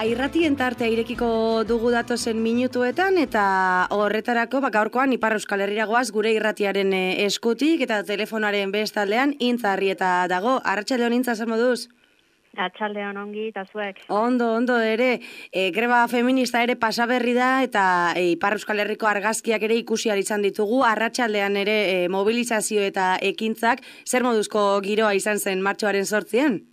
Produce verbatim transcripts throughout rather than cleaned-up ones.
Ba, irratien tartea irekiko dugu datozen minutuetan, eta horretarako, ba, gaurkoan Ipar Euskal Herrira goaz gure irratiaren eskutik, eta telefonaren bestaldean Intza Arrieta dago. Arratsaldeon Intza, zer moduz? Arratsaldeon ongi, eta zuek? Ondo, ondo ere, e, greba feminista ere pasaberri da, eta e, Ipar Euskal Herriko argazkiak ere ikusi ahal izan ditugu, arratsaldean ere e, mobilizazio eta ekintzak, zer moduzko giroa izan zen martxoaren sortzien?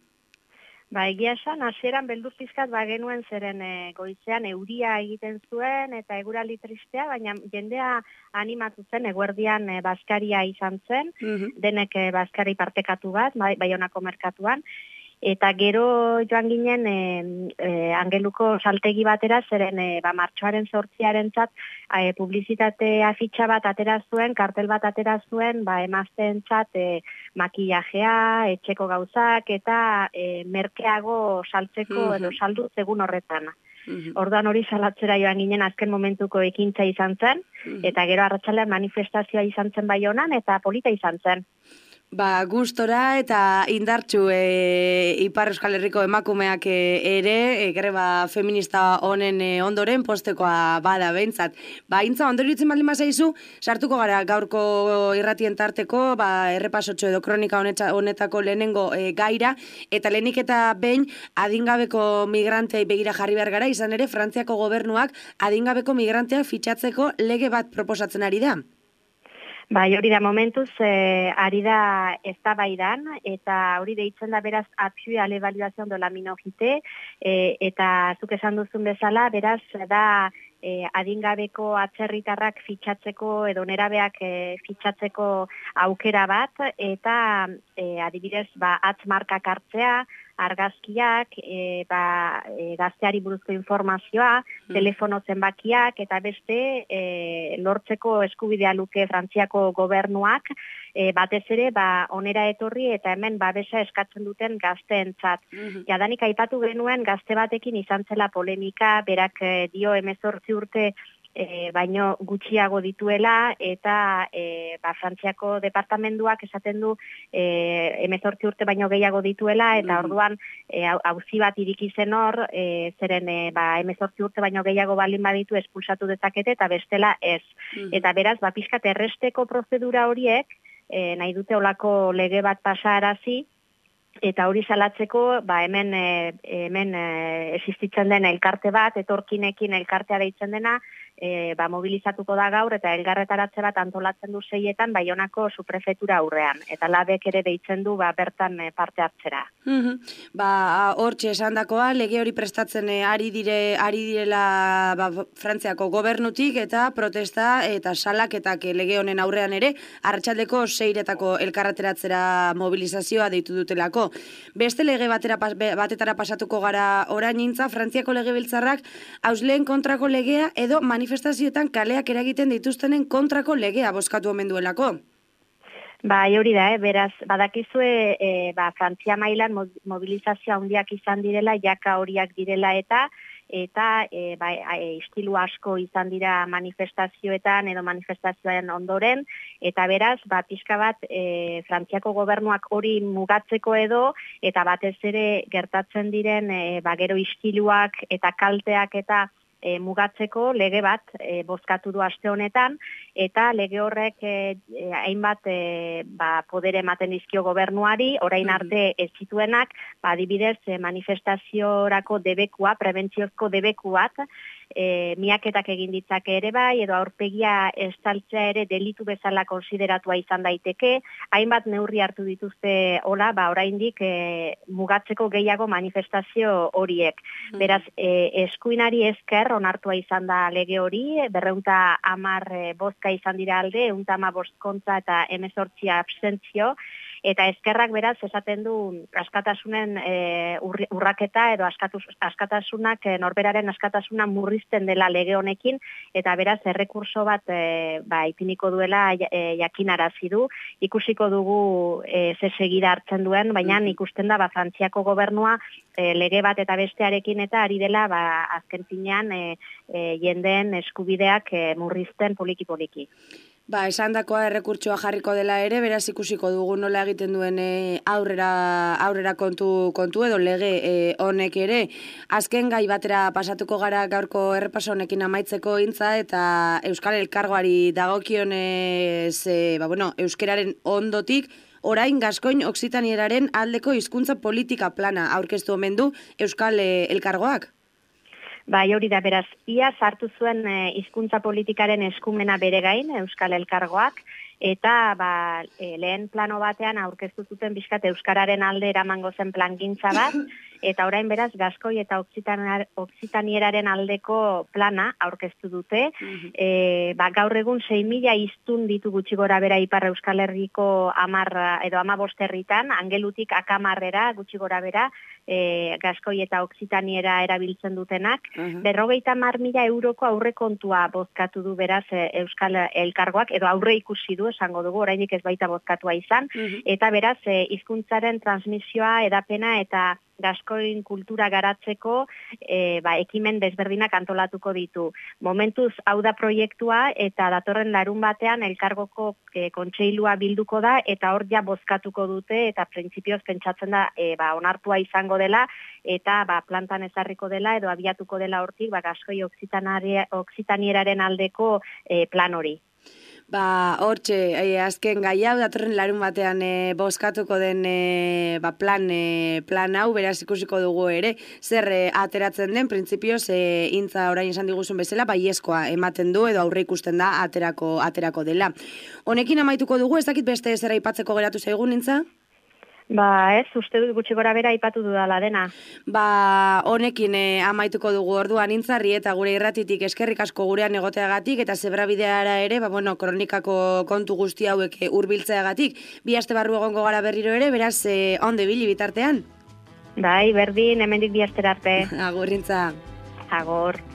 Ba, egia esan, hasieran beldur pizkat ba genuen zeren e, goizean euria egiten zuen eta eguraldi tristea, baina jendea animatu zen, eguerdian e, baskaria izan zen, Mhm. denek e, baskari partekatu bat, bai, Baionako merkatuan, eta gero joan ginen e, e, Angeluko saltegi batera, zeren e, ba, martxoaren sortziarentzat e, publizitate afitxa bat atera zuen, kartel bat atera zuen, ba, emazteentzat e, makillajea, etxeko gauzak, eta e, merkeago saltzeko edo saldu egun horretan. Mhm. Orduan hori salatzera joan ginen azken momentuko ekintza izan zen, eta gero arratsaldean manifestazioa izan zen Baionan, eta polita izan zen. Ba, gustora eta indartxu e, Ipar Euskal Herriko emakumeak e, ere, e, greba feminista honen e, ondoren postekoa bada behintzat. Ba, Intza, ondori utzen baldin bazaizu, sartuko gara gaurko irratien tarteko, ba, errepasotxo edo kronika honetza, honetako lehenengo e, gaira, eta lehenik eta behin adingabeko migrantei begira jarri behar gara, izan ere, Frantziako gobernuak adingabeko migranteak fitxatzeko lege bat proposatzen ari da. Bai, hori da momentuz, eh, ari da eztabaidan, eta hori deitzen da beraz appui à l'évaluation de la minorité, eh, eta zuk esan duzun bezala, beraz da eh, adingabeko atzerritarrak fitxatzeko edo nerabeak eh, fitxatzeko aukera bat, eta eh, adibidez ba, atzmarkak hartzea, argazkiak, e, ba, e, gazteari buruzko informazioa, mm. telefono zenbakiak, eta beste e, lortzeko eskubidea luke Frantziako gobernuak, e, batez ere, ba, onera etorri eta hemen babesa eskatzen duten gazteentzat. Mm-hmm. Jadanik aipatu genuen gazte batekin izan zela polemika, berak e, dio hemezortzi urte E, baino gutxiago dituela, eta e, ba, Frantziako departamenduak esaten du e, hemezortzi urte baino gehiago dituela, eta orduan e, auzi bat iriki zen hor, e, zeren e, ba, hemezortzi urte baino gehiago balin baditu espulsatu dezakete, eta bestela ez. Mm-hmm. Eta beraz, ba, pixkat erresteko prozedura horiek, e, nahi dute olako lege bat pasarazi, eta hori salatzeko, ba, hemen, e, hemen e, existitzen den elkarte bat, etorkinekin elkartea deitzen dena, E, ba, mobilizatuko da gaur, eta elgarretaratze bat antolatzen du seietan Baionako suprefetura aurrean. Eta labek ere deitzen du ba, bertan e, parte hartzera. Mm-hmm. Ba, hortxe esandakoa, lege hori prestatzen e, ari dire ari direla ba, Frantziako gobernutik, eta protesta eta salaketak lege honen aurrean ere, arratsaldeko seiretako elkarreteratzera mobilizazioa deitu dutelako. Beste lege batera, batetara pasatuko gara orain Intza, Frantziako legebiltzarrak hausleen kontrako legea edo manifestazioetan kaleak eragiten dituztenen kontrako legea bozkatu omen duelako. Bai, hori da, eh? Beraz, badakizue, e, ba, Frantzia mailan mobilizazio handiak izan direla, jaka horiak direla eta, eta e, ba, e, istilu asko izan dira manifestazioetan edo manifestazioen ondoren, eta beraz, ba, pixka bat, e, Frantziako gobernuak hori mugatzeko edo, eta batez ere gertatzen diren, e, ba, gero istiluak eta kalteak eta E, mugatzeko lege bat e, bozkatu du aste honetan, eta lege horrek e, e, hainbat e, ba, podere ematen dizkio gobernuari, orain arte ez zituenak, ba, adibidez e, manifestaziorako debekua, prebentziozko debeku bat, e, miaketak egin ditzake ere bai, edo aurpegia estaltzea ere delitu bezala konsideratua izan daiteke, hainbat neurri hartu dituzte hola, ba, oraindik e, mugatzeko gehiago manifestazio horiek. Beraz, e, eskuinari esker onartua izan da lege hori, berreunta hamar e, bozka izan dira alde, eunta ama bost kontra eta hemezortzi abstentzio, eta eskerrak beraz esaten du askatasunen e, urraketa edo askatuz, askatasunak, e, norberaren askatasuna murrizten dela lege honekin, eta beraz errekurso bat e, ba, ipiniko duela e, jakinarazi du, ikusiko dugu e, ze segida hartzen duen, baina ikusten da ba, Frantziako gobernua e, lege bat eta bestearekin eta ari dela ba, azken finean e, e, jendeen eskubideak e, murrizten poliki-poliki. Ba, esan dakoa errekurtsoa jarriko dela ere, beraz ikusiko dugu nola egiten duen e, aurrera, aurrera kontu, kontu edo lege e, honek ere. Azken gai batera pasatuko gara gaurko errepaso honekin amaitzeko intza eta Euskal Elkargoari dagokionez, e, ba, bueno, euskeraren ondotik, orain Gaskoin Oksitanieraren aldeko hizkuntza politika plana aurkeztu omen du Euskal Elkargoak. Bai, hori da, beraz, ia sartu zuen hizkuntza politikaren eskumena bere gain, Euskal Elkargoak, eta ba, e, lehen plano batean aurkeztu zuten bizkat Euskararen alde eramango zen plangintza bat, eta orain beraz, Gaskoi eta Oksitanieraren aldeko plana aurkeztu dute. E, ba, gaur egun sei mila hiztun ditu gutxi gora bera Ipar Euskal Herriko amar edo amabost herritan, Angelutik akamarrera gutxi gora bera, E, Gaskoi eta Oksitaniera erabiltzen dutenak, uh-huh. berrogeita hamar mila euroko aurrekontua bozkatu du beraz e, Euskal Elkargoak, edo aurre ikusi du, esango dugu, orainik ez baita bozkatua izan, uh-huh. eta beraz, e, hizkuntzaren transmisioa, edapena eta Gaskoin kultura garatzeko e, ba, ekimen desberdinak antolatuko ditu. Momentuz, hau da proiektua, eta datorren larun batean Elkargoko e, kontseilua bilduko da, eta hor ja bozkatuko dute, eta printzipioz pentsatzen da, e, ba, onartua izango dela, eta ba, plantan ezarriko dela, edo abiatuko dela hortik, ba, Gaskoi Oksitanieraren aldeko e, plan hori. Ba, hortxe, e, azken gai hau, datorren larun batean e, bozkatuko den e, ba, plan, e, plan hau, beraz ikusiko dugu ere, zer e, ateratzen den, printzipioz, e, intza orain esan diguzun bezala, baiezkoa ematen du, edo aurre ikusten da, aterako, aterako dela. Honekin amaituko dugu, ez dakit beste zer aipatzeko geratu zaigun, intza? Ba, ez, uste dut gutxi gora bera aipatu dudala dena. Ba, honekin eh, amaituko dugu orduan intzarri eta gure irratitik eskerrik asko gurean egoteagatik eta zebrabideara ere, ba, bueno, kronikako kontu guzti hauek hurbiltzeagatik. Bi aste barru egongo gara berriro ere, beraz, eh, ondo ibili bitartean. Bai, berdin, hemendik bi astera arte. Agur, intza. Agor.